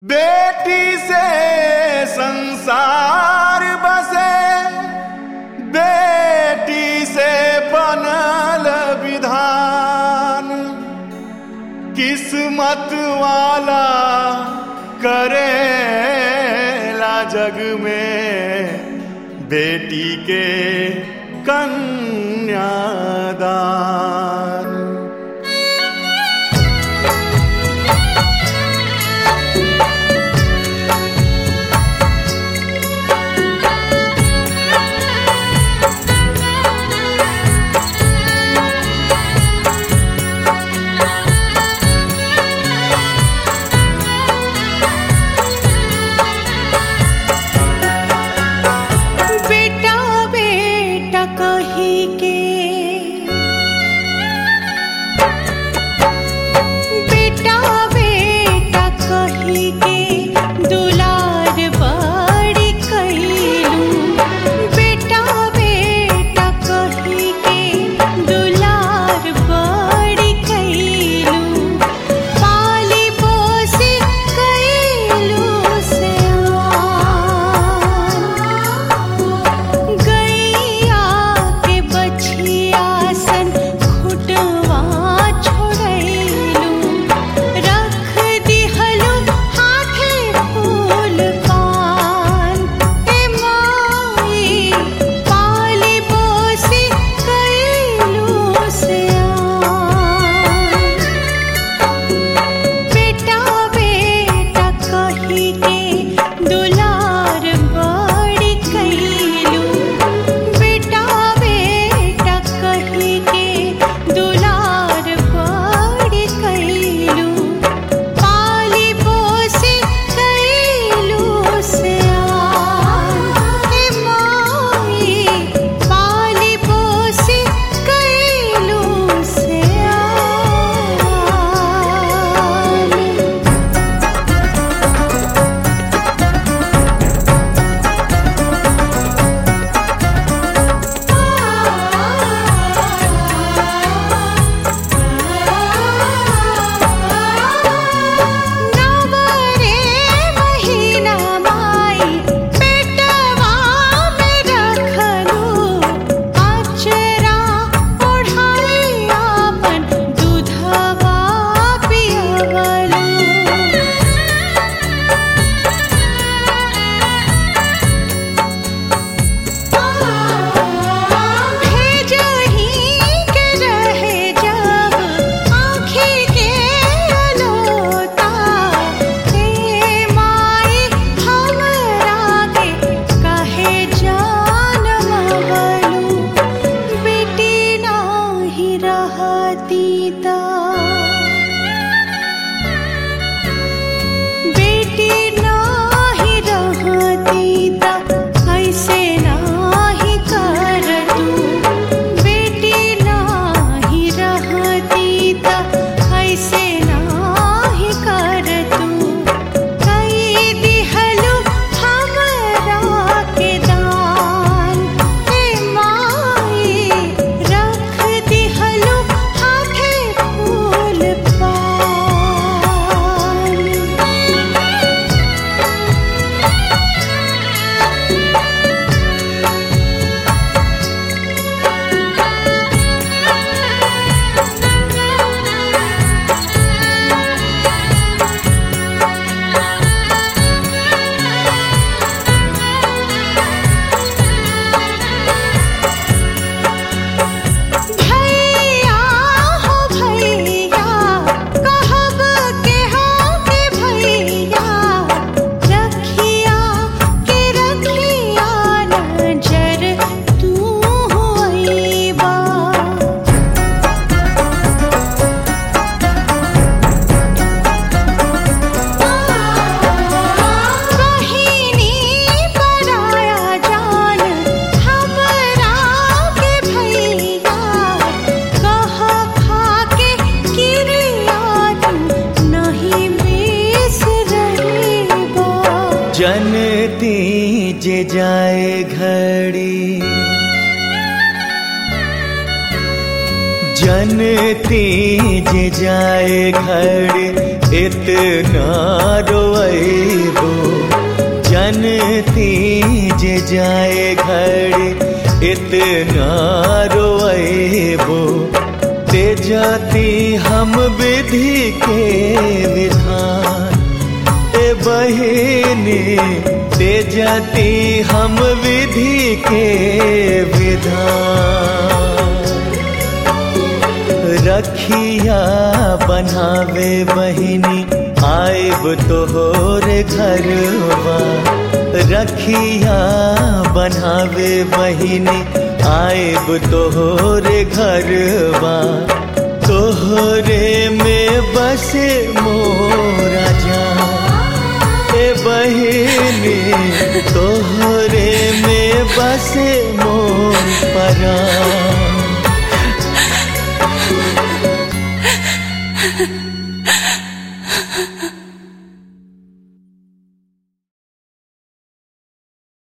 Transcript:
बेटी से संसार बसे, बेटी से बनल विधान। किस्मत वाला करेला जग में बेटी के कन्यादान। जनती जे जाए घड़ी, जनती जे जाए घड़ी, इतना रोइबो जनती जे जाए घड़ी इतना रोइबो ते जाती हम विधि के विधान ए बहिनी ते जाती हम विधि के विधान रखिया बनावे बहिनी आइब तोहरे घरवा रखिया बनावे बहिनी आइब तोहरे घरवा तोहरे में बसे मोरा जान ए बहिनी तोहरे में बसे मोर परान।